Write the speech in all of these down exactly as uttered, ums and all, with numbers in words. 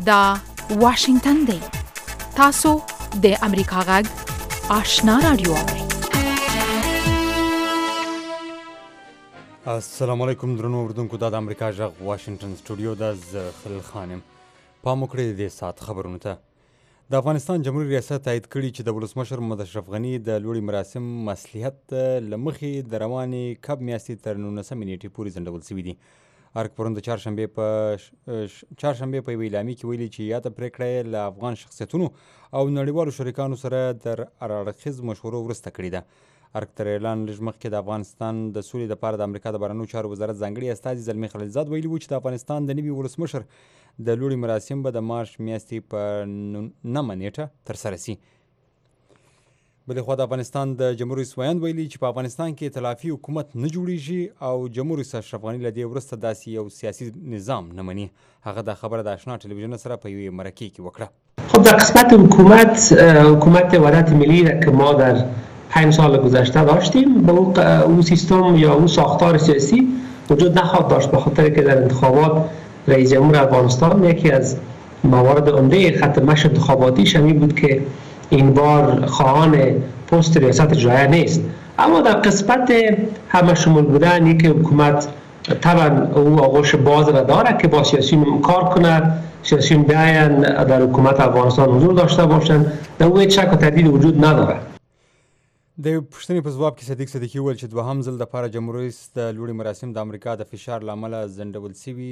دا واشنگتن دی. تاسو د امریکا غږ آشنا رادیو اورئ. السلام علیکم درنو اوریدونکو، دا د امریکا غږ واشنگتن سټوډیو ده. زه خلیل خان یم. پام وکړئ د دې ساعت خبرونو ته. د افغانستان جمهوري ریاست تایید کړي چې د ولسمشر محمد اشرف غني د لوړي مراسم مصلحت له مخې د روانې کب میاشتې تر نولسمې نیټې پورې ځنډول شوي دي. ارګ پرون د چهارشنبې په چهارشنبې په یوه اعلامیه کې ویلي چې یاده پرېکړه له افغان شخصیتونو او نړیوالو شریکانو سره تر هراړخیز مشورو وروسته کړې ده. ارګ تر اعلان لږ مخکې د افغانستان د سولې لپاره د امریکا د بهرنیو چارو وزارت ځانګړي استازي زلمي خلیلزاد ویلي وو چې د افغانستان د نوي ولسمشر د لوړي مراسم به د مارچ میاشتې په نهمه نیټه ترسره شي. بلې خوا د افغانستان د جمهور رئیس ویاند ویلي چې په افغانستان کې ائتلافي حکومت نه جوړیږي او جمهور رئیس اشرف غني له دې وروسته داسې یو سیاسي نظام نه مني. هغه دا خبره د آشنا ټلویزیون سره په یوې مرکې کې وکړه. خب در قسمت حکومت حکومت وحدت ملی را که ما در پنج سال گذشته داشتیم به اون سیستم یا اون ساختار سیاسی وجود نخواهد داشت، به خاطر که در انتخابات رئیس جمهور افغانستان یکی از موارد عمده خط مشی انتخاباتیش همین بود که این بار خواهان پست ریاست جمهوری نیست. اما در قسمت همه شمول بودن یک حکومت طبعا او آغوش باز را داره که با سیاسیون کار کنه، سیاسیون بیاین در حکومت افغانستان حضور داشته باشن، در او هیچ شک و تردید وجود نداره. د پوښتنې په ځواب کې صدیق صدیقي وویل چې دوهم ځل دپاره جمهور رئیس د لوړي مراسم د امریکا د فشار له امله ځنډول سوي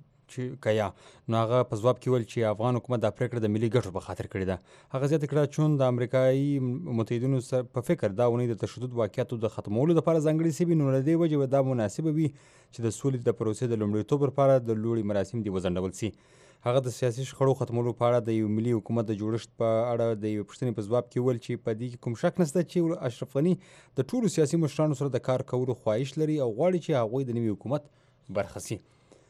چې که یا نو هغه په ځواب کې وویل چې افغان حکومت دا پرېکړه د ملي ګټو په خاطر کړې ده. هغه زیاته کړه چون د امریکایي متحدینو په فکر دا اونۍ د تشدد واقعیتو د ختمولو لپاره ځانګړې سوي، نو له دې وجې دا مناسبه وي چې د سولې د پروسې د لومړیتوب لپاره د لوړي مراسم دې وځنډول سي. هغه د سیاسي شخړو ختمولو په اړه د یو ملي حکومت د جوړښت په اړه د یوې پوښتنې په ځواب کې وویل چې په دې کې کوم شک نشته چې اشرف غني د ټولو سیاسي مشرانو سره د کار کولو خواهش لري او غواړي چې هغوی د نوي حکومت برخه سي.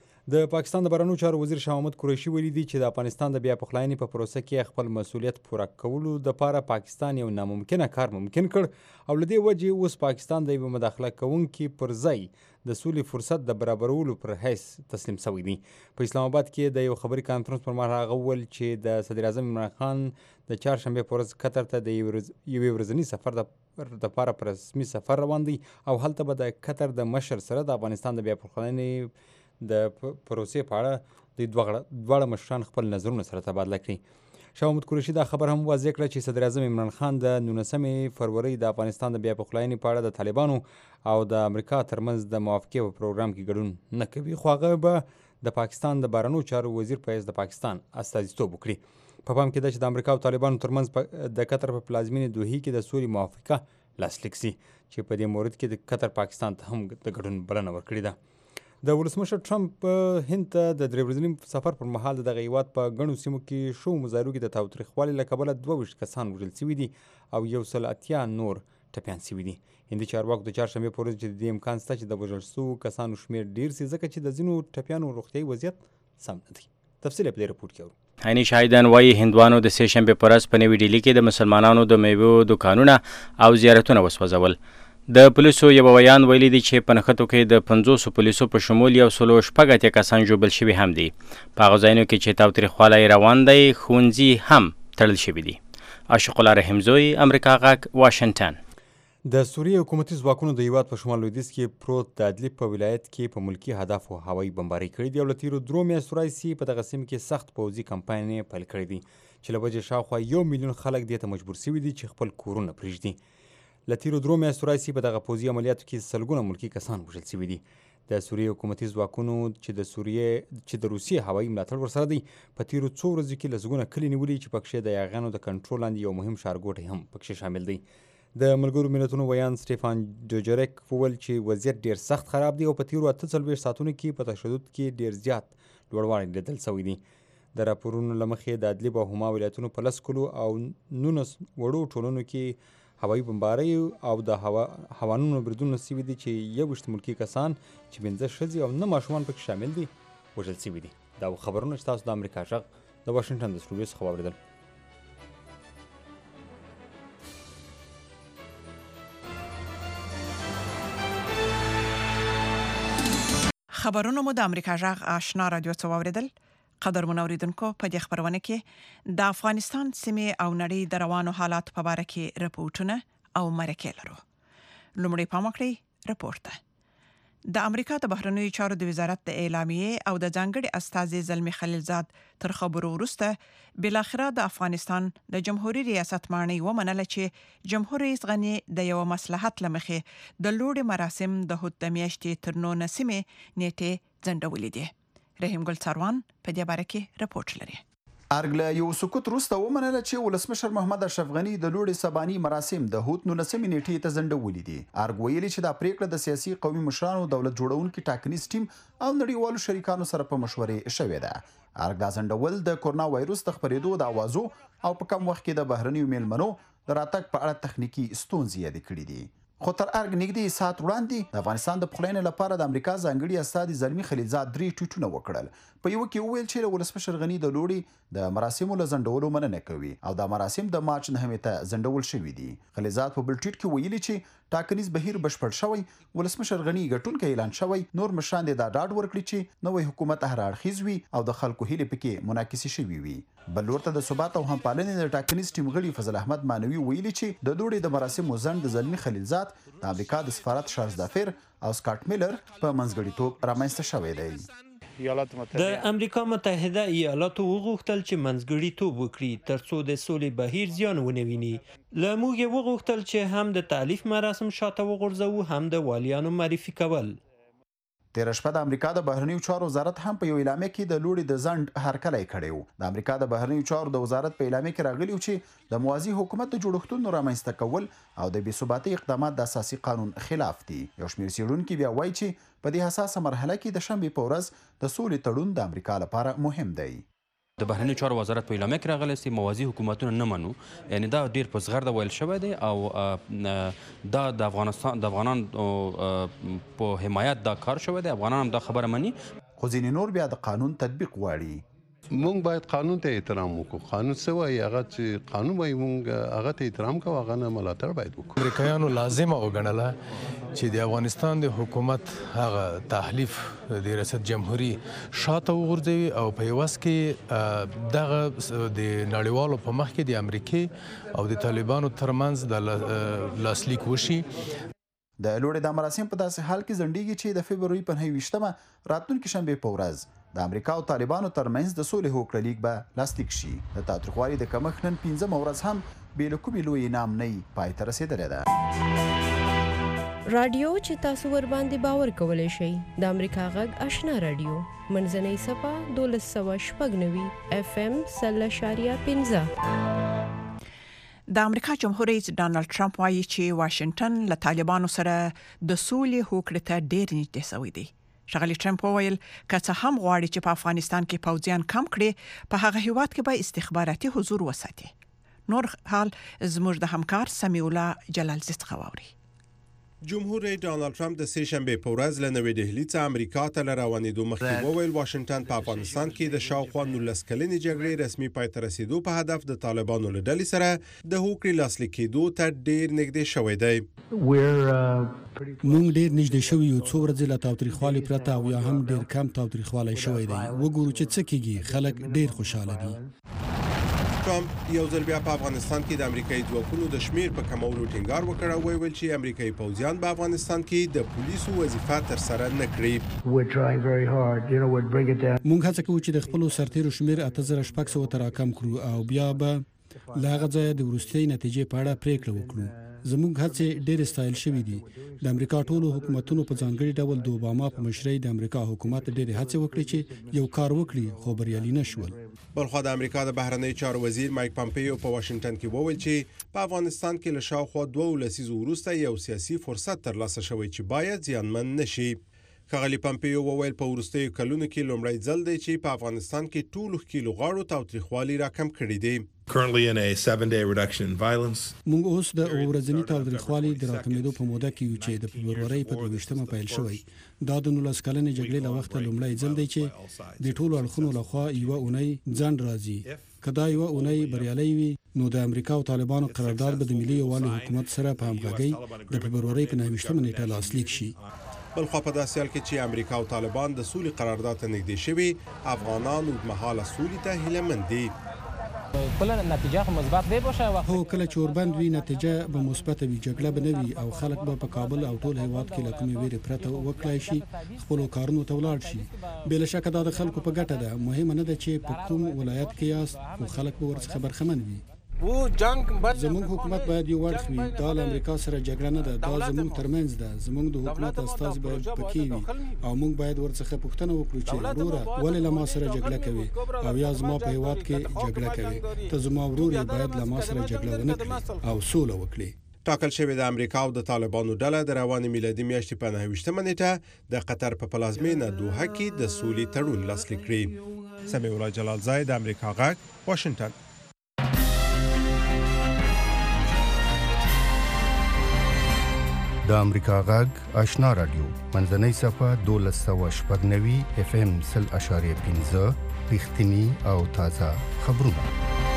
د پاکستان د بهرنیو چارو وزیر شاه محمود قریشي ویلي دي چې د افغانستان د بیا پخلاینې په پروسه کې خپل مسؤلیت پوره کولو دپاره پاکستان یو ناممکنه کار ممکن کړ او له دې وجې اوس پاکستان د یوه مداخله کوونکي پر ځای د سولې فرصت د برابرولو پر حیث تسلیم شوی دی. په اسلام آباد کې د یو خبري کانفرنس پر مهال هغه وویل چې د صدر اعظم عمران خان د چهارشنبې په ورځ قطر ته د یوې ورځني سفر دپاره په رسمي سفر روان دی او هلته به د قطر د مشر سره د افغانستان د بیا پخلاینې د پروسې په اړه د دواړه مشران خپل نظرونه سره تبادله کړي. شاه محمود قریشي دا خبر هم واضح کړه چې صدر اعظم عمران خان د نولسمې فروری د افغانستان د بیا پخلاینې په اړه د طالبانو او د امریکا ترمنځ د موافقې په پروګرام کې ګډون نه کوي، خو هغه به د پاکستان د بهرنیو چارو وزیر په حیث د پاکستان استازیتوب وکړي. په پام کې ده چې د امریکا او طالبانو ترمنځ د قطر په پلازمینې دوحې کې د سولې موافقه لاسلیک سي چې په دې مورد کې د قطر پاکستان ته هم د ګډون بلنه ورکړې ده. د ولسمشر ټرمپ هند ته د درې ورځني سفر پر مهال د دغه هیواد په ګڼو سیمو کې شوو مظاهرو کې د تاوتریخوالي له کبله دوه ویشت کسان وژل سوي دي او یو سل اتیا نور ټپیان سوي دي. هندي چارواکو د چهارشنبې په ورځ چې د دې امکان شته چې د وژل شوو کسانو شمېر ډېر سي ځکه چې د ځینو ټپیانو روغتیایي وضعیت سم نه دی. تفصیل په دې رپورټ کې اورو. عیني شاهدان وایي هندوانو د سې شنبې په ورځ په نوي ډیلي کې د مسلمانانو د میوو دوکانونه او زیارتونه وسوځول. د پولیسو یو ویان ویلي دي چې په نښتو کې د پنځوسو پولیسو په شمول یو سلو شپږ اتیا کسان ژوبل شوي هم دي. په هغو ځایونو کې چې تاوتریخوالی روان دی ښوونځي هم تړل شوي دي. عاشق الله رحمزوی، امریکا غږ، واشنګټن. د سوریې حکومتي ځواکونو د هیواد په شمال لویدیځ کې پروت د ادلب په ولایت کې په ملکي هدفو هوایي بمبارۍ کړي دي او له تېرو درو میاشتو راهیسې په دغه سیمه کې سخت پوځي کمپاین یې پیل کړی دی چې له وجې شاوخوا یو میلیون خلک دې ته مجبور سوي دي چې خپل کورونه پرېږدي. له تېرو درو میاشتو راهیسې په دغه پوځي عملیاتو کې سلګونه ملکي کسان وژل سوي دي. د سوریې حکومتي ځواکونو چې د سوریې چې د روسیې هوایي ملاتړ ورسره دی په تېرو څو ورځو کې لسګونه کلي نیولي چې پکښې د یاغیانو د کنټرول لاندې یو مهم ښارګوټی هم پکښې شامل دی. د ملګرو ملتونو ویان سټیفان ډوجریک وویل چې وضعیت ډېر سخت خراب دی او په تېرو اته څلوېښت ساعتونو کې په تشدد کې ډېر زیات لوړوالی لیدل شوی دی. د راپورونو له مخې د ادلب او هما ولایتونو په لس کلو او نولس وړو ټولنو کې هوایي بمبارۍ او د هوا هوانونو بریدونه سوي دي چې یو ویشت ملکي کسان چې پنځه ښځې او نه ماشومان پکې شامل دي وژل سوي دي. دا خبرونه چې تاسو د امریکا غږ د واشنګټن د سټوډیو څخه واورېدل. خبرونه مو د امریکا غږ آشنا رادیو څخه واورېدل. قدرمن اوریدونکو په دې خبرونه کې د افغانستان سیمې او نړۍ د روانو حالات په اړه کې رپورټونه او مرکې لرو. لومړی پام وکړئ رپورټ ته. د امریکا د بهرنیو چارو د وزارت د اعلامیې او د ځانګړي استازي زلمی خلیلزاد تر خبرو وروسته بل اخره د افغانستان د جمهوریت ریاست مانی ومنل چې جمهور رئیس غنی د یو مصلحت لمخې د لوړ مراسم د هوت د میاشتې تر نو نسمه نیټه ځندولې دي. رحیم ګل څاروان په دې باره کې رپورټ لري. ارګله یو سکوت وروسته ومنله چې ولسمشر محمد اشرف غنی د لوړې سباني مراسم د هوت نولسمې نیټې ته ځنډولې دي. ارګ ویلي چې دا پریکړه د سیاسي قومي مشرانو دولت جوړونکو ټاکنیز ټیم او نړیوالو شریکانو سره په مشورې شوې ده. ارګ دا ځنډول د کورونا وایروس د خپرېدو د اوازو او په کم وخت کې د بهرنیو میلمنو د راتګ په اړه تخنیکی ستونزې یاد کړې دي. خو تر ارګ نږدې ساعت وړاندې د افغانستان د پخلاینې لپاره د امریکا ځانګړي استازي زلمی خلیلزاد درې ټویټونه وکړل. په یو کې وویل چې ولسمشر غنی د لوړې د مراسمو له ځنډولو مننه کوي او دا مراسم د مارچ نهمې ته ځنډول شوي دي. خلیلزاد په بل ټویټ کې ویلي چې ټاکنیز بهیر بشپړ شوی، ولسمشر غنی ګټونکی اعلان شوی، نور مشران د ډاډ ورکړي چې نوې حکومت هر اړخیز وي او د خلکو هیلې پکې منعکسې شوي وي. بل ورته د ثبات او همپالنې د ټاکنیز ټیم غړي فضل احمد مانوي ویلي چې د دوړې د مراسمو ځنډ د زلمی خلیلزاد د امریکا د سفارت شارلز دافیر او سکاټ میلر په منځګړیتوب رامنځته شوی دی. د امریکا متحده ایالاتو وغوښتل چې منځګړیتوب وکړي ترڅو د سولې بهیر زیان ونه ویني. له موږ یې وغوښتل چې هم د تالیف مراسم شاته وغورځوو، هم د والیانو معرفي کول. تیر شپه د امریکا د بهرنیو چارو وزارت هم په یو اعلامیه کې د لوړې د ځنډ هرکلی کړی و. د امریکا د بهرنیو چارو د وزارت په اعلامیه کې راغلی و چې د موازي حکومت د جوړښتونو رامنځته کول او د بې ثباتۍ اقدامات د اساسي قانون خلاف دي. یو شمېر څېړونکي بیا وایي چې په دې حساسه مرحله کې د شنبې په ورځ د سولې تړون د امریکا لپاره مهم دی. د بهرنیو چارو وزارت په اعلامیه کې راغلی چې موازي حکومتونه نه منو، یعنی دا ډیر په زغرده ویل شوی دی او دا د افغانستان د افغانانو په حمایت دا کار شوی دی. افغانان هم دا خبره مني. خو ځینې نور بیا د قانون تطبیق غواړي. مونږ باید قانون ته احترام وکړو. قانون څه وایي هغه چې قانون وایي مونږ هغه ته احترام کوو، هغه نه ملاتړ باید وکړو. امریکایانو لازمه وګڼله چې د افغانستان د حکومت هغه تحلیف د ریاست جمهوری شاته وغورځوي او په یوس کې دغه د نړیوالو په مخ کې د امریکای او د طالبانو ترمنځ د لاسلیک وشي. د لوړې د مراسم په داسې حال کې ځنډیږي چې د فبروري په نهه ویشتمه راتلونکي شنبې په ورځ د امریکا او طالبانو ترمنځ د سولې هوکړه لیک به لاسلیک شي. د تاوتریخوالي د کمښت نن پنځمه ورځ هم بې له کومې لوی انعام نه پای ته رسېدلې ده. رادیو چې تاسو ور باندې باور کولی شئ د امریکا غږ آشنا رادیو منځنۍ صفه دولس سوه شپږ نوي اف ام سل اشاریه پنځه. د امریکا جمهور رئیس ډانلډ ټرمپ وایي چې واشنگټن له طالبانو سره د سولې هوکړې ته ډېر نږدې شوی دی. ښاغلي ټرمپ وویل که څه هم غواړي چې په افغانستان کې پوځیان کم کړي، په هغه هیواد کې به استخباراتي حضور وساتي. نور حال زموږ د همکار سمیع الله جلالزی څخه واوري. جمهور رئیس ډانلډ ټرمپ د سه شنبې په ورځ له نوې دهلي څخه امریکا ته له روانېدو مخکې وویل واشنگټن په افغانستان کې د شاوخوا نولس کلنې جګړې رسمي پای ته رسیدو په هدف د طالبانو له ډلې سره د هوکړې لاسلیک کېدو ته ډېر نږدې شوی دی. مونږ ډېر نږدې شوي یو، څو ورځې له تاوتریخوالي پرته او یا هم ډېر کم تاوتریخوالی شوی دی. وګورو چې څه کېږي. خلک ډېر خوشحاله دي. ټرمپ یو ځل بیا په افغانستان کې د امریکایي ځواکونو د شمیر په کمولو ټینګار وکړ او ویل چې امریکایي پوځیان په افغانستان کې د پولیسو وظیفه تر سره نه کړي. مونږ هڅه کوو چې د خپل سرتیرو شمیر اته زره شپږ سوه ته راکم کړو او بیا به له هغه ځایه د وروستۍ نتیجې په اړه پریکړه وکړو. زموږ هڅې ډېر ستایل شوې دي. د امریکا ټولو حکومتونو په ځانګړي ډول د اوباما په مشرۍ د امریکا حکومت ډېرې هڅې وکړې چې یو کار وکړي، خو بریالي نه شول. بلخوا د امریکا د بهرنیو چارو وزیر مایک پامپیو په واشنگټن کې وویل چې په افغانستان کې له شاوخوا دوه لسیزو وروسته یو سیاسي فرصت ترلاسه شوی چې باید زیانمن نشي. ښاغلي پامپیو وویل په وروستیو کلونو کې لومړی ځل دی چې په افغانستان کې ټولو ښکېلو غاړو تاوتریخوالي راکم کړي دي. Currently in a seven-day reduction in violence. مونږ اوس د ورځني تاوتریخوالي د راکمېدو په موده کې یو چې د فبرورۍ په دوه ویشتمه پیل شوی. دا د نولس کلنې جګړې له وخته لومړی ځل دی چې د ټولو اړخونو لخوا یوه اونۍ ځنډ راځي. که دا یوه اونۍ بریالۍ وي نو د امریکا او طالبانو قرارداد به د ملي یووالي حکومت سره په همغږۍ د فبرورۍ په نهه ویشتمه نیټه لاسلیک شي. بل خو په داسې حال کې چې امریکا او طالبان د سولې قرارداد ته نږدې شوي، افغانان اوږدمهاله سولې ته هیله دي. کله نتیجه خو مثبت وي باشه هو کله چې وربند وي نتیجه به مثبت وي، جګړه به نه وي او خلک به په کابل او ټول هیواد کې له کومې ویرې پرته وکړای شي خپل کارونو ته ولاړ شي. بل شک دا د خلکو په ګټه ده، مهمه نه ده چې په کوم ولایت کې یاست او خلک به ورڅخه برخمن وي. و جنگ زموږ حکومت باید یو وړ وي، دا له امریکا سره جګړه نه ده، دا زموږ ترمنځ ده. زموږ د حکومت استازي باید پکې وي او موږ باید ورڅخه پوښتنه وکړو چې وروره ولې له ما سره جګړه کوي او یا زما په هیواد کې جګړه کوي. ته زما ورور باید له ما سره جګړه ونه کړي او سوله وکړي. ټاکل شوې د امریکا او د طالبانو ډله د روانې میلادي میاشتې په نهه ویشتمه نیټه د قطر په پلازمینه دوحه کې د سولې تړون لاسلیک کړي. سمیع الله جلالزای، د امریکا غږ، واشنگټن. د امریکا غږ آشنا رادیو منځنۍ صفه دولس سوه شپږ نوي اف ام سل اشاریه پنځه رښتینی او تازه خبرونه.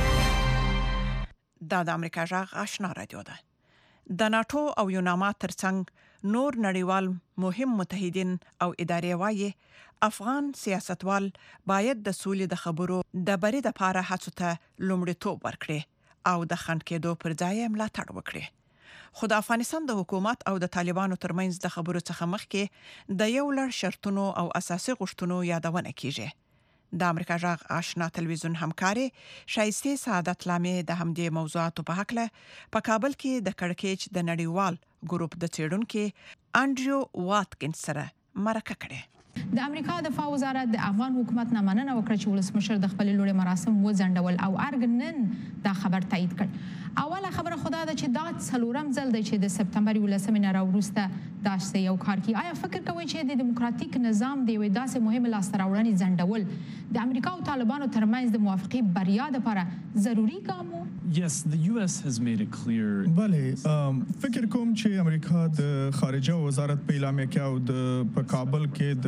دا د امریکا غږ آشنا رادیو ده. د ناتو او یوناما ترڅنګ نور نړیوال مهم متحدین او ادارې وایي افغان سیاستوال باید د سولې د خبرو د بری د پاره هڅو ته لومړیتوب ورکړي او د خنډ کېدو پر ځای ملاتړ وکړي. خو د افغانستان د حکومت او د طالبانو ترمنځ د خبرو څخه مخکې د یو لړ شرطونو او اساسي غوښتنو یادونه کیږي. د امریکا غږ آشنا تلویزیون همکاري شایسته سعادت لامې د همدې موضوعاتو په حق له په کابل کې د کړکېچ د نړیوال ګروپ د څېړونکو انډریو واتکینز سره مرکه کړې. د امریکا دفاع وزارت د افغان حکومت نه مننه وکړه چې ولسمشر د خپل لوړ مراسم وځنډول او ارګنن دا خبر تایید کړ. اوله خبره خدا ده چې دا څلورم ځل دی چې د سپتمبر یولسمې نه راوروسته داسې یو کار کوي. آیا فکر کوئ چې د دیموکراتیک نظام د یوې داسې مهمې لاسته راوړنې ځنډول د امریکا او طالبانو ترمنځ د موافقې بریا لپاره ضروري ګام و؟ Yes, the U S has made it clear. بله، فکر کوم چې امریکا د خارجه وزارت په اعلامیه کې او د په کابل کې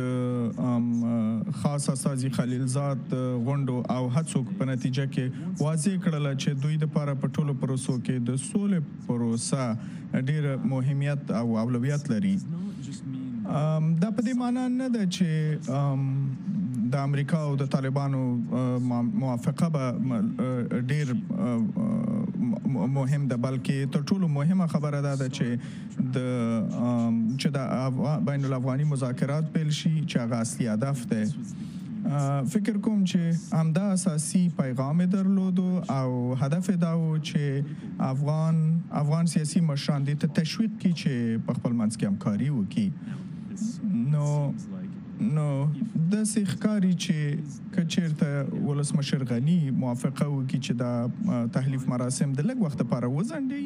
د خاص استازي خلیلزاد غونډو او هڅو په نتیجه کې واضح کړل چې دوی د لپاره په ټولو پروسو کې د سولې پروسه ډېر مهمیت او اولویت لري. دا په دې معنی نه ده چې د امریکا او د طالبانو موافقه به ډېر مهم ده، بلکې تر ټولو مهمه خبره ده چې د چې د بین الافغاني مذاکرات پیل شي چې هغه اصلي هدف ده. فکر کوم چې همدا اساسي پیغام درلود او هدف دا و چې افغان افغان سیاسي مشران دې ته تشویق کړي چې په خپل منځ کې همکاري وکړي. نو نو د سیخکاری چې کچیرته ولسمشر غنی موافقه وکړي چې دا تحلیف مراسم د لږ وخت لپاره وځنډي،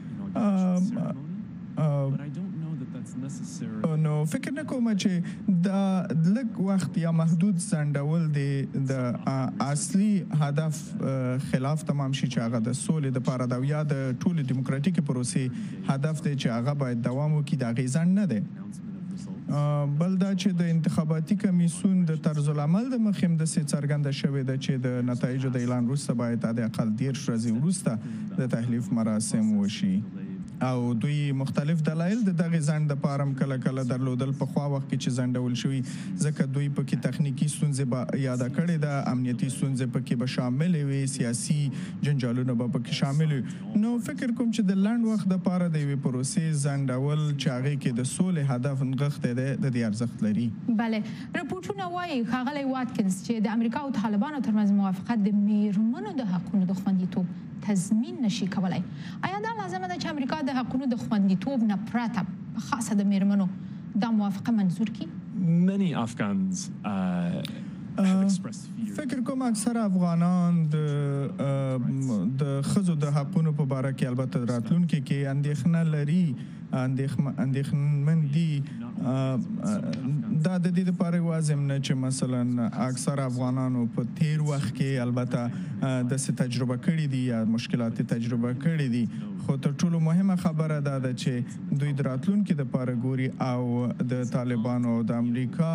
نو فکر نه کوم چې دا لږ وخت یا محدود ځنډول د اصلي هدف خلاف تمام شي چې هغه د سولې لپاره دا یا د ټولو دیموکراتیکي پروسې هدف دی چې هغه باید دوام وکړي، دا غي ځنډ نه دی. بل دا چې د انتخاباتي کمیسیون د طرز العمل د مخیم د سي څرګنده شوې ده چې د نتایجو د اعلان وروسته باید د اقل ډیر ورځې وروسته د تحلیف مراسم وشي او دوی مختلف دلایل د دغه ځند لپاره کله کله درلودل په خوا وخت کې چې ځندول شوی ځکه دوی په کې تخنیکی ستونزې به یاد کړي ده، امنیتي ستونزې په کې به شامل وي، سیاسي جنجالونه به په کې شامل وي. نو فکر کوم چې د لاند وخت لپاره د یوې پروسې ځندول چې هغه کې د سولې هدف نغښته ده د دې ارزښت لري. بله، رپورټونه وايي ښاغلی واتکینز چې د امریکا او طالبانو ترمنځ موافقت د میرمنو د حقونو د خوندیتوب تضمین نشي کولای. آیا دا لازمه ده چې امریکا د حقونو د خوندیتوب نه پرته په خاصه د میرمنو دا موافقه منظور کړي؟ Many Afghans uh, فکر کوم اکثر افغانان د د خزو د حقونو په اړه کې البته راتلونکي کې اندېښنه لري، اندېښمن دي. دا د دې لپاره لازم نه چې مثلا اکثر افغانانو په تیر وخت کې البته د څه تجربه کړې دي یا مشکلات تجربه کړې دي، خو تر ټولو مهمه خبره دا ده چې دوی د راتلونکي لپاره ګوري او د طالبانو او د امریکا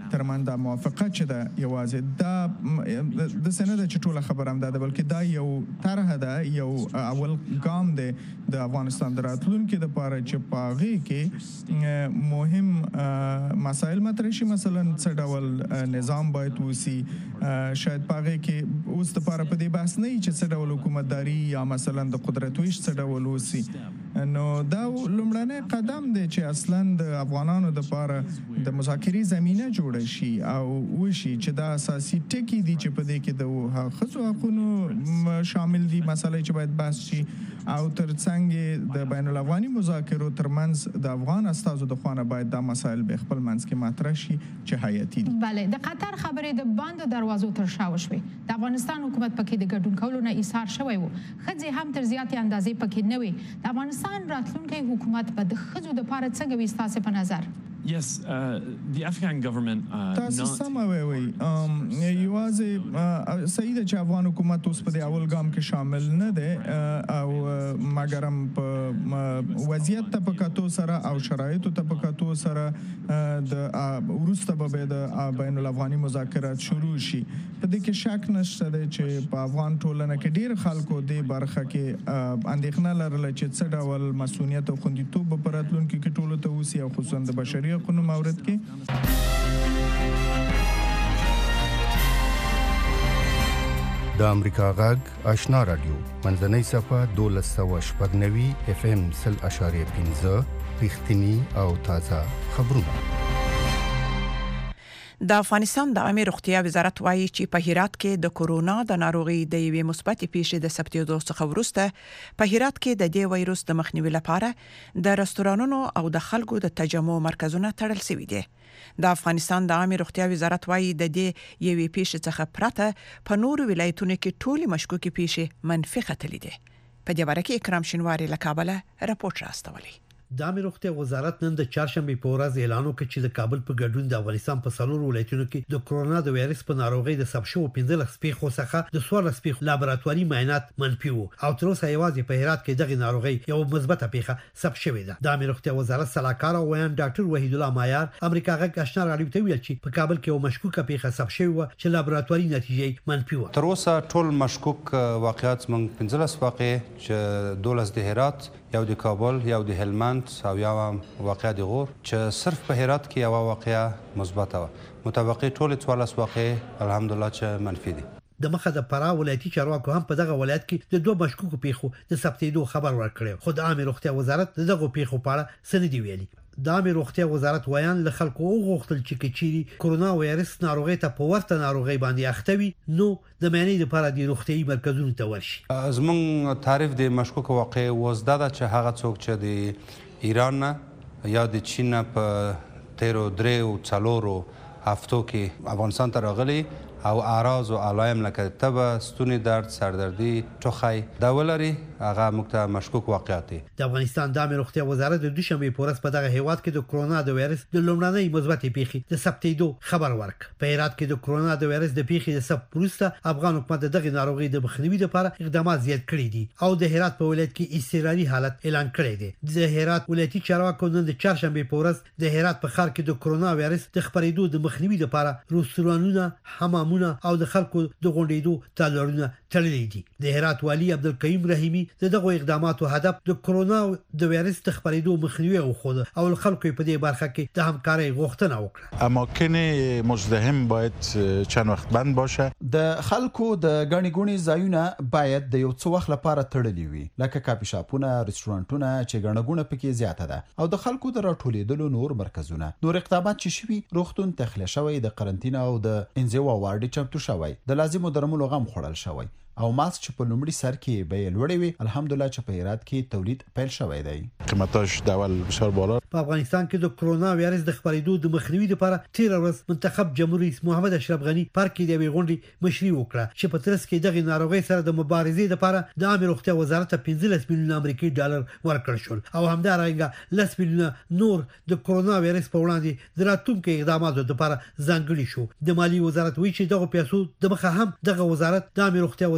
ترمن د موافقه چې د یوازې دا د سند چې ټوله خبر هم ده بلکې دا یو طرح ده یو اول ګام دی د افغانستان د راتلونکو د لپاره چې پاغي کې مهم مسائل مطرح شي مثلا څه ډول نظام باید وسی شاید پاغي کې اوس د لپاره په دې بحث نه چې څه ډول حکومتداري یا مثلا د قدرت ویش څه ډول وسی نو دا لومړنی قدم دی چې اصلا د افغانانو د لپاره د مذاکرې زمينه جوړه شي او وشي چې دا اساسي ټکی دي چې په دې کې د خصو حقوقو شامل دي مسالې چې باید بحث شي او ترڅنګ د بین الافغاني مذاکرو ترمنځ د افغان استازو د خوانه باید دا مسایل به خپل منځ کې مطرح شي چې حیاتي دي. بله د قطر خبرې د باندې دروازو تر شا وشوې د افغانستان حکومت پکې د ګډون کولو نه ایثار شوی وو خځې هم تر زیاتې اندازې پکې نه وي د افغانستان راتلونکی حکومت به د ښځو دپاره څنګه وي ستاسې په نظر؟ Yes, uh, the Afghan government uh, تاسو سم وایي یوازې صحیح ده چې افغان حکومت اوس په اول ګام کې شامل نه دی او مګرم په وضعیت ته په کتو سره او شرایطو ته په کتو سره د وروسته به د بین الافغاني مذاکرات شروع شي په دې کې شک نشته دی چې په افغان ټولنه کې ډیر خلکو دې برخه کې اندېښنه لرله چې څه ډول مسؤلیت او خوندیتوب په راتلونکي کې ټولو ته وسی او خصوصا د بشري حقوقو مورد کې د امریکا غږ آشنا رادیو منځنۍ صفه دولس سوه شپږ نوي اف ام سل اشاریه پنځه رښتینی او تازه خبرونه. د افغانستان د عامه روغتیا وزارت وایي چې په هرات کې د کورونا د ناروغي د یوې مثبتې پیښې د ثبتېدو څخه وروسته په هرات کې د دې وایروس د مخنیوي لپاره د رستورانونو او د خلکو د تجمع مرکزونه تړل شوي دي. د افغانستان د عامه روغتیا وزارت وایي د دې یوې پیښې څخه پرته په نورو ولایتونو کې ټولې مشکوکې پیښې منفي ختلې دي. په دې باره کې اکرام شینواری له کابل راپورټ راستولی. د عامه روغتیا وزارت نن د چهارشنبه په ورځ اعلان وکړ چې د کابل په ګډون د افغانستان په څلورو ولایتونو کې د کورونا د وایرس په ناروغۍ د ثبت شوو پنځلس پیښو څخه د څوارلس پیښو لابراتواري معاینات منفي وو او تر اوسه یوازې په هرات کې دغه ناروغۍ یو مثبته پیښه ثبت شوې ده. د عامه روغتیا وزارت سلاکار او ویان ډاکټر وحید الله مایار امریکا غږ آشنا راډیو ته ویل چې په کابل کې یو مشکوکه پیښه ثبت شوې و چې لابراتواري نتیجې منفي وو. تر اوسه ټول مشکوک واقعیت موږ پنځلس واقع چې دولس د هرات یو د کابل یو د هلمند او یو واقعه د غور چې صرف په هرات کې یو واقعه مثبته و متوقع ټول څوارلس واقع الحمدلله چې منفي دي. د مخه د فرا ولایتي چارواکو هم په دغه ولایت کې د دوه مشکوکو پیښو د ثبتېدو خبر ورکړی خو د عامه روغتیا وزارت دغه پیښو په اړه څه نه دی ویلي. د عامه روغتیا وزارت ویان له خلکو وغوښتل چې کچيري کورونا وایرس ناروغي ته په ورته ناروغي باندې اختوي نو د معنی لپاره د روغتيایي مرکزونو ته ورشي. زمون تعریف د مشکوک واقع وزده ده چې هغه څوک چې د ایران یا د چین په تیرو درې او څلورو هفتو کې افغانستان ته راغلي او اعراض او علائم لکه تبه، ستوني درد، سردردی، ټوخی دا ولري هغه مکته مشکوک واقعیت دي. د افغانستان د عامه روغتیا وزارت د دوشنبه په ورځ په دغه هیواد کې د کورونا د وایرس د لومړنۍ مثبتې پیښې د ثبتېدو خبر ورک. په هرات کې د کورونا د وایرس د پیښې د ثبت وروسته افغان حکومت دغه ناروغي د مخنیوي لپاره اقدامات زیات کړي دي او د هرات په ولایت کې اضطراري حالت اعلان کړی دی. د هرات ولایتي چارواکو نن د چهارشنبه په ورځ د هرات په ښار کې د کورونا وایرس د خپرېدو د مخنیوي لپاره رستورانونه، حمامونه او د خلکو د غونډېدو تالارونه تړلي دي. د هرات والی عبدالکریم رحیمی د دغه اقداماتو هدف د کورونا د وایرس د خپرېدو مخنیوي او خود او خلکو په دې برخه کې د همکارۍ غوښتنه وکړه. اماکن مزدحم باید چند وخت بند باشه. د خلکو د غنی غونی ځایونه باید د یو څو وخت لپاره تړلي وي لکه کافي شاپونه، رستورانټونه چې غنغونه پکې زیاته ده او د خلکو د راټولېدلو نور مرکزونه. نور اقدامات چې شوي روغتون تخلیه شوی، د قرنټینه او د انزوا وارډ چمتو شوی، د لازمو درملو غم خوړل شوی او ماسک چې په لومړي سر کې به لوړې وي الحمدلله چې په هرات کې تولید پیل شوی دی. قیمتاش د اول بسیار بالا. په افغانستان کې د کورونا وایرس د خپرېدو د مخنیوي لپاره تیر ورځ منتخب جمهوریت رئیس محمد اشرف غنی پارک کې د یوې غونډې مشري وکړه چې په ترڅ کې دغه ناروغي سره د مبارزې لپاره د عامه روغتیا وزارت ته پنځلس میلیون امریکایي ډالر ورکړل شول او همدارنګه لس میلیون نور د کورونا وایرس په وړاندې د راتلونکو اقداماتو لپاره ځانګړي شو. د مالی وزارت وایي چې دغه پیسو د مخه هم دغه وزارت د عامه روغتیا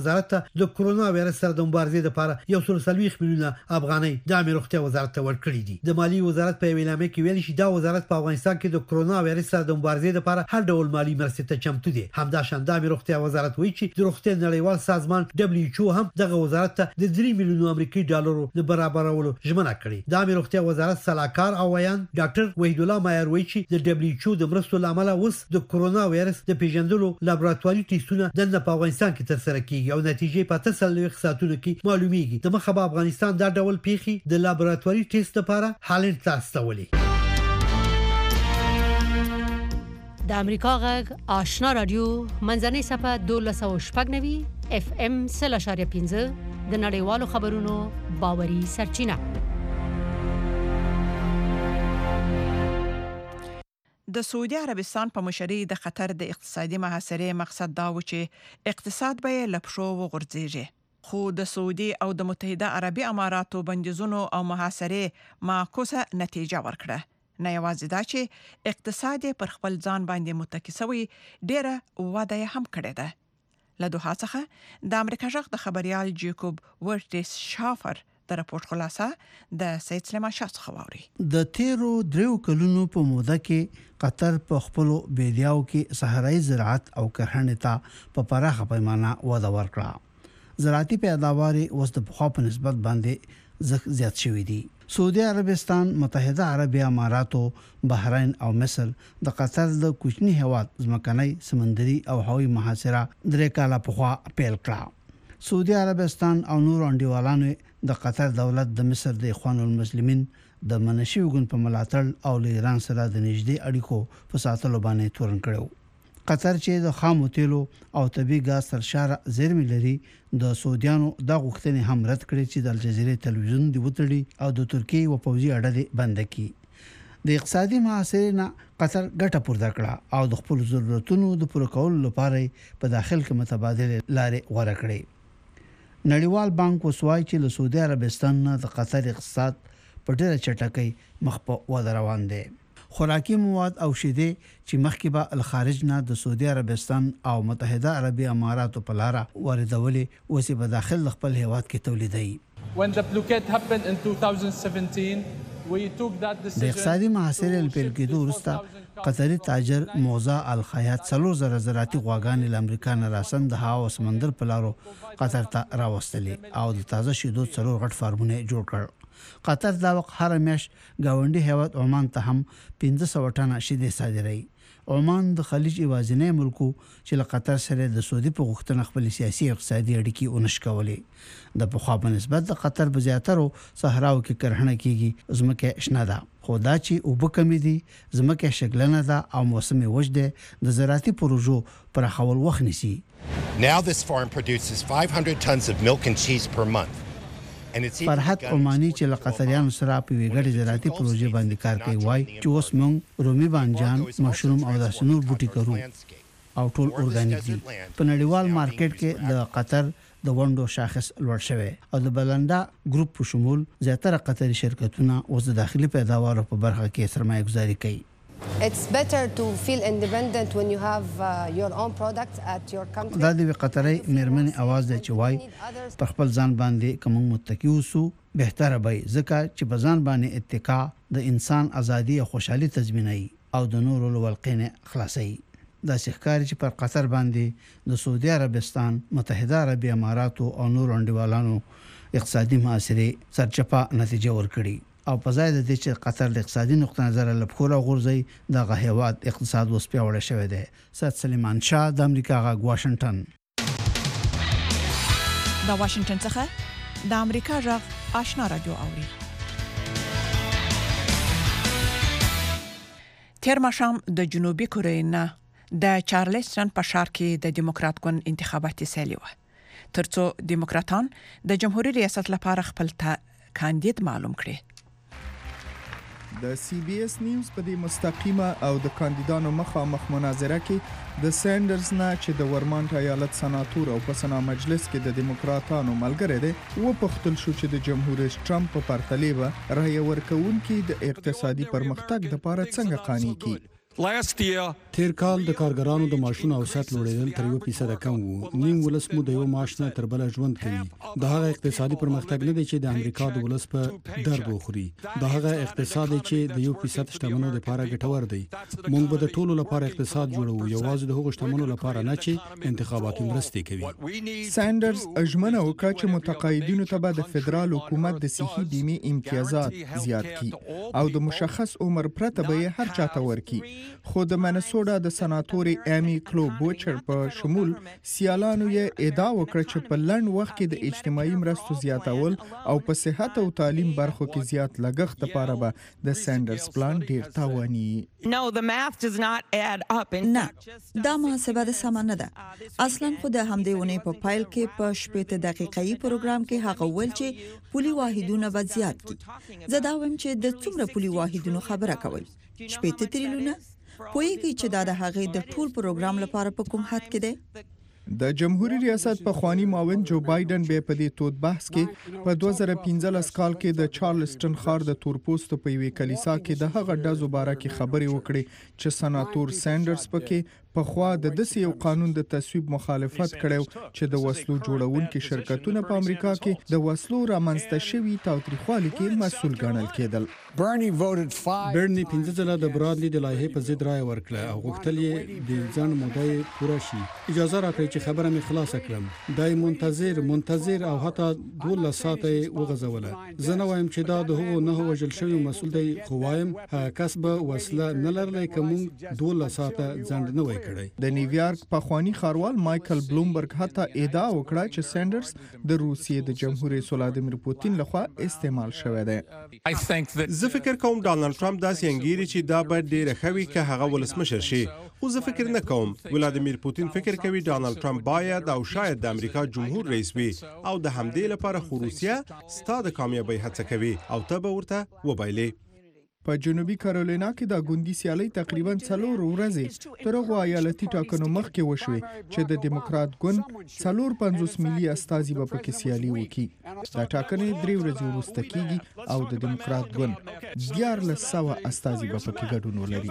وزارت ته د کرونا وایرس سره د مبارزې لپاره یو سل وسلويخ میلیونه افغانۍ د عامه روغتیا وزارت ته ورکړي دي. د مالی وزارت په اعلامیه کې ویلي چې دا وزارت په افغانستان کې د کرونا وایرس سره د مبارزې لپاره هر ډول مالی مرستې ته چمتو دي. همداشان د عامه روغتیا وزارت وایي چې د روغتیا نړیوال سازمان دبليو ایچ او هم دغه وزارت ته د درې میلیونو امریکایي ډالرو د برابرولو ژمنه کړې. د عامه روغتیا وزارت صلاحکار او ویان ډاکټر وحید الله مایر وایي چې د دبليو ایچ او د مرستو لامل اوس د کرونا وایرس د پیژندلو لابراتواري ټیسټونه د په افغانستان کې ترسره کیږي او نتیجې په تسلوي ساعتونو کې معلومیږي. د مخه په افغانستان دا ډول پیخي د لابراتواري ټیسټ لپاره هالند ته استولي. د امریکا غږ آشنا رادیو منځنۍ صفه دولس او شپږ نوي اف ام سل اشاریه پنځه د نړیوالو خبرونو باوري سرچینه. د سعودي عربستان په مشرۍ د قطر د اقتصادي محاصرې مقصد دا و چې اقتصاد به لپشو وغورځيږي. خو د سعودي او د متحده عربي اماراتو بندیزونو او محاصرې معکوسه نتیجه ورکړه. نه یوازې دا چې اقتصاد پر خپل ځان باندې متکی شوی، ډیره وده هم کړې ده. له دوحه څخه د امریکا جغ د خبريال جیکوب ورټیس شافر د راپورټ خلاصه د سید سلیمان شاه څخه واوري. د تیرو دریو کلونو په موده کې قطر په خپل بیلیاو کې صحرایي زراعت او کرهڼې ته په پراخه پیمانه وده ورکړه. زراعتي پیداوار اوس د پخوا په نسبت باندې زیات شوی دی. سعودي عربستان، متحده عربي اماراتو، بحرین او مصر د قطر د کوچني هیواد ځمکنۍ، سمندري او هوایي محاصره درې کاله پخوا پیل کړه. سعودي عربستان او نور انډیوالانو د قطر دولت د مصر د اخوان المسلمین د منشي وګون په ملاتړ او له ایران سره د نږدې اړیکو په ساتلو باندې تورن کړو. قطر چې د خامو تیلو او طبي ګاز سرشاره زیرمې لري، د سعودیانو د غوښتنې هم رد کړې چې د الجزیرې تلویزیون دی وتړي او د ترکیې او پوځي اډې بند کړي. د اقتصادي محاصرې نه قطر ګټه پورته کړه او د خپل ضرورتونو د پوره کولو لپاره په داخل کې متبادل لارې غوړه کړې. نړیوال بانک وسوای چې له سعودي عربستان نه د قطر اقتصاد په ډېره چټکۍ مخ په وده روان دی. خوراکي مواد او شیدې چې مخکې به الخارج نه د سعودي عربستان او متحده عربي اماراتو په لار واردولې، اوس په داخل خپل هیواد کې تولیدوي. When the blockade happened in two thousand seventeen, we took that decision. د اقتصادي محاصرې پیل کېدو وروسته قطري تاجر موزا الخیاط څلور زره زراعتي غواګانې له امریکا نه راسن د هوا او سمندر په لارو قطر ته راوستلې او د تازه شیدو څلور غټ فارمونه جوړ کړ. قطر دا وخت هر میاشت گاونډي هیواد عمان ته هم پنځه سوه ټنه شیدې صادروي. عمان د خلیج ایوازنی ملکو چې له قطر سره د سعودي په غوښتنه خپل سیاسي او اقتصادي اړیکې ونشکولې. د پخوا په نسبت د قطر په زیاترو صحراو کې کرهڼه کیږي، ځمکه شنه ده، خو دا چې اوبه کمې دي، ځمکه شګلنه ده او موسم وچ دی، د زراعتي پروژو پراخول وخت نیسي. Now this farm produces five hundred tons of milk and cheese per month. فرحت عمانی چې له قطریانو سره په ویګړې زراعتي پروژې باندې کار کوي، وای چې اوس موږ رومي بانجان، مشروم او داسې نور بوټي کرو او ټول اورګانیک دي. په نړیوال مارکیټ کې د قطر د ونډو شاخص لوړ شوی او د بلندا ګروپ په شمول زیاتره قطري شرکتونه اوس د داخلي پیداوارو په برخه کې سرمایه گذاري کوي. It's better to feel independent when you have uh, your own products at your country. دا د قطري مېرمنې आवाज دی چې وای پر خپل ځان باندې کوم متکی اوسو بهتره وي، ځکه چې په ځان باندې اتکا د انسان ازادي او خوشحالي تضمینوي او د نورو لولقینه خلاصي. دا ښکاري چې پر قطر باندې د سعودي عربستان، متحده عربي اماراتو او نور انډیوالانو اقتصادي محاصرې سرچپه نتیجه ورکړي او په ځای د دې چې قطر د اقتصادي نقطه نظر له پخوره غورځي، دغه هیواد اقتصاد اوس پیاوړی شوی دی. سید سلیمان شاه، د امریکا غږ، واشنگټن. د واشنگټن څخه د امریکا غږ آشنا رادیو اوري. تیر ماښام د جنوبي کوریا نه د چارلستون په ښار کې د دیموکرات ګوند انتخاباتي سیالي وه، ترڅو دیموکراتان د جمهوریت ریاست لپاره خپل کاندید معلوم کړي. د سی بي اس نیوز په دې مستقیمه او د کاندیدانو مخامخ مناظره کې د سینډرز نه چې د ورمانټ ایالت سناتور او په سنا مجلس کې د دیموکراتانو ملګری دی، و پختل شو چې د جمهور رئیس ټرمپ په پرتله به رای ورکوونکي د اقتصادي پرمختګ لپاره څنګه قانع کی. Last year, تیر کال د کارګرانو د معاشونو اوسط لوړېدل تر یو فیصد کم وو. نیم ولس مو د یو معاش نه تر بل ژوند کوي. دا هغه اقتصادي پرمختګ نه دی چې د امریکا د ولس په درد وخوري. دا هغه اقتصاد چې د یو فیصد شتمنو لپاره ګټور دی. موږ به د ټولو لپاره اقتصاد جوړو، یوازې د هغو شتمنو لپاره نه چې انتخاباتي مرستې کوي. ساندرز اجمنه وکړه چې متقاعدینو ته به د فدرال حکومت د صحي بیمې امتیازات زیات کړي او د مشخص عمر پرته به هر چاته ورکړي. خو د منسوټا د سناتوري امی کلو بوچر په شمول سیالانو یې ادعا وکړه چې په لړن وخت کې د اجتماعي مرستو زیاتول او په صحت او تعلیم برخو کې زیات لګښت لپاره به د ساندرز پلان ډیر تاواني. No, the math does not add up. نه، دا محاسبه د سم نه ده. اصلا خو د همدې ونې په پایل کې په شپږ دقیقې پروګرام کې هغه ول چې پولي واحدونه به زیات کی. زه دا وایم چې د څومره پولي واحدونو خبره کوي. شپږ تریلیونه پوهیږي چې دا د هغې د ټول پروګرام لپاره په کوم حد کې دی. د جمهوریت ریاست په خوانی معاون جو بایدن به په دې تود بحث کې په دوه زره پنځلس کال کې د چارلسټن ښار د تورپوستو په یوې کلیسا کې د هغه ډزو باره کې خبرې وکړې چې سناتور ساندرز پکې په خوا د داسې یو قانون د تصویب مخالفت کړو چې د وسلو جوړونکو شرکتونه په امریکا کې د وسلو رامنځته شوی تاوتریخوالي کې مسؤل ګڼل کېدل. برني پنځه ځله د برادلي د لایحې په ضد رائے ورکړه او غوښتل یې د ځان مودې پوره شي. اجازه راکړئ چې خبره مې خلاصه کړم. دای منتظر منتظر او حتی دولس ساعته وغځوله. زه نه وایم چې دا د هغو نه وژل شوی مسؤل دی، خو وایم هغه کس به وسله نه لرلی که موږ دولس ساعته ځنډ نه وای. د نیویارک پخوانی ښاروال مایکل بلومبرګ حتی ادعا وکړه چې ساندرز د روسیې د جمهور رئیس ولادیمیر پوتین لخوا استعمال شوی دی. زه فکر کوم ډانلډ ټرمپ داسې انګیري چې دا به ډیره خوي که هغه ولسمشر شي. خو زه فکر نه کوم ولادیمیر پوتین فکر کوي ډانلډ ټرمپ باید او شاید د امریکا جمهور رئیس وي او د همدې لپاره خو روسیه ستاسو د کامیابی هڅه کوي او ته به ورته وبایلې. په جنوبي کارولینا کې د ګوندي سیالي تقریبا څلور ورځې تر هغه ایالتي ټاکنو مخکې وشوي چې د دیموکرات ګوند څلور پنځوس ملي استازي به پکې سیالي وکړي. دا ټاکنې درې ورځې وروسته کیږي او د دیموکرات ګوند دیارلس سوه استازي به پکې ګډون ولري.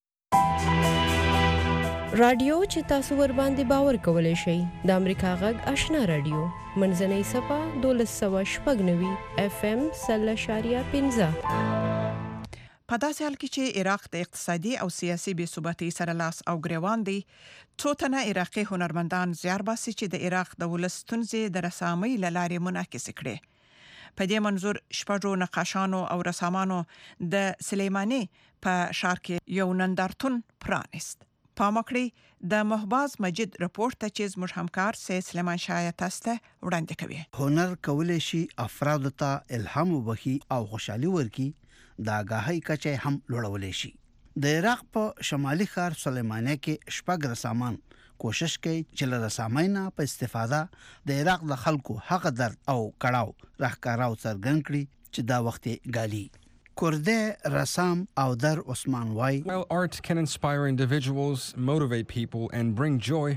رادیو چې تاسو ور باندې باور کولای شئ د امریکا غږ آشنا رادیو منځنۍ صفه دولس سوه شپږ نوي اف ام سل اشاریه پنځه. په داسې حال کې چې عراق د اقتصادي او سیاسي بې ثباتۍ سره لاس او ګریوان دی، څو تنه عراقي هنرمندان زیار باسي چې د عراق د ولس ستونزې د رسامۍ له لارې منعکس کړي. په دې منظور شپږو نقاشانو او رسامانو د سلیماني په ښار کې یو نندارتون پرانیست. پام وکړئ د محباز مجید رپورت ته چې زموږ همکار سید سلیمان شاه تاسو ته وړاندې کوي. هنر کولای شي افراد ته الهام وبخي او خوشحالي ورکړي. د آگاهی کچه هم لوړولې شي. د عراق په شمالي ښار سلیمانیه کې شپږ رسامان کوشش کوي چې له رسامۍ په استفاده د عراق د خلکو حق درد او کړهو راښکاراو څرګند کړي چې دا وخت غالي. کورده رسام او در عثمان وای While art can inspire individuals, motivate people and bring joy,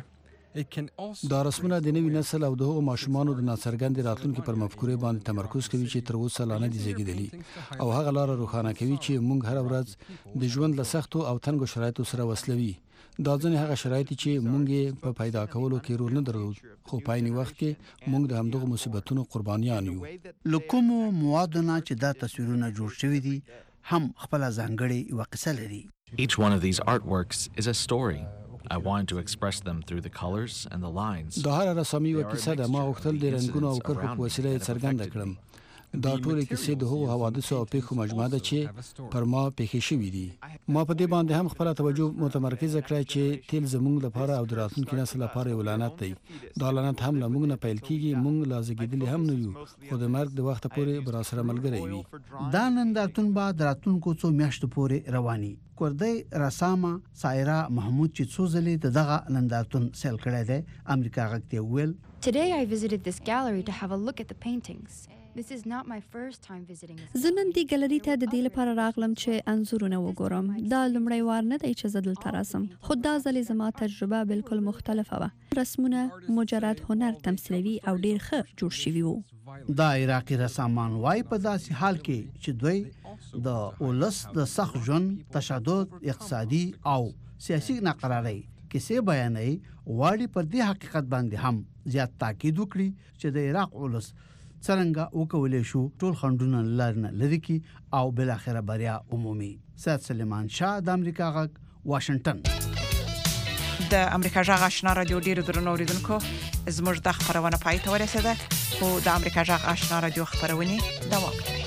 دا رسمونه د نوي نسل او د هغو ماشومانو د ناڅرګند راتلونکي پر مفکورې باندې تمرکز کوي چې تر اوسه لا نه دي زیږیدلي او هغه لاره روښانه کوي چې موږ هر ورځ د ژوند له سختو او تنګو شرایطو سره وسلوي. دا ځنې هغه شرایط چې موږ په پیدا کولو کې رول نه درلود، خو په عین وخت کې موږ د همدغو مصیبتونو قربانیان یو. له کومو موادو نه چې دا تصویرونه جوړ شوي دي هم خپله ځانګړې یوه قصه لري. Each one of these artworks is a story. I wanted to express them through the colors and the lines. دا هر رسامي یوه کیسه ده. ما غوښتل د رنګونو او کرښو په وسیله یې څرګنده کړم. دا ټولې کیسې د هغو حوادثو او پیښو مجموعه ده چې پر ما پیښې شوي دي. ما په دې باندې هم خپله توجه متمرکزه کړه چې تیل زموږ لپاره او د راتلونکي نسل لپاره یو لعنت دی. دا لعنت هم له موږ نه پیل کیږي. موږ لا زیږېدلي هم نه یو، خو د مرګ د وخته پورې به راسره ملګری وي. دا نندارتون به د راتلونکو څو میاشتو پورې رواني. کوردی رسامه سایرا محمود چې څو ځلې د دغه نندارتون سیل کړی دی امریکا غږ ته ویل Today I visited this gallery to have a look at the paintings. زه نن دې ګالري ته د دې لپاره راغلم چې انځورونه وګورم. دا لومړی وار نه دی چې زه دلته راځم، خو دا ځل زما تجربه بالکل مختلفه وه. رسمونه مجرد هنر تمثیلوي او ډیر ښه جوړ شوي وو. دا عراقي رسامان وايي په داسې حال کې چې دوی د اولس د سخت ژوند، تشدد، اقتصادي او سیاسي ناقرارۍ کیسې بیانوي، واړي پر دې حقیقت باندې هم زیات تاکید وکړي چې د عراق اولس څنګه وکولای شو ټول خندونه لرنه لري کی او بل اخره بریا عمومي. سید سلیمان شاه د امریکا غږ واشنگټن. د امریکا غږ آشنا رادیو ډیرو درنو اوریدونکو، زموږ د خبرونه پای ته ورسیده، خو د امریکا غږ آشنا رادیو خبرونه دوام لري.